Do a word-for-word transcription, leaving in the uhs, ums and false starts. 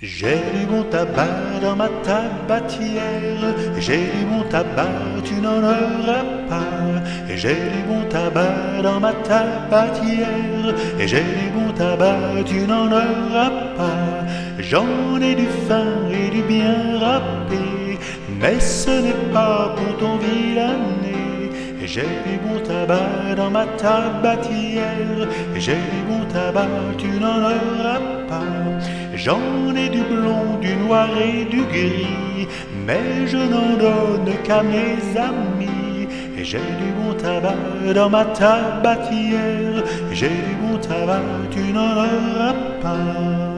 J'ai du bon tabac dans ma tabatière, j'ai du bon tabac, tu n'en auras pas. J'ai du bon tabac dans ma tabatière, et j'ai du bon tabac, tu n'en auras pas. J'en ai du fin et du bien râpé, mais ce n'est pas pour ton vilain nez. J'ai du bon tabac dans ma tabatière, et j'ai du bon tabac, tu n'en auras pas. J'en ai du blond, du noir et du gris, mais je n'en donne qu'à mes amis. Et j'ai du bon tabac dans ma tabatière, j'ai du bon tabac, tu n'en auras pas.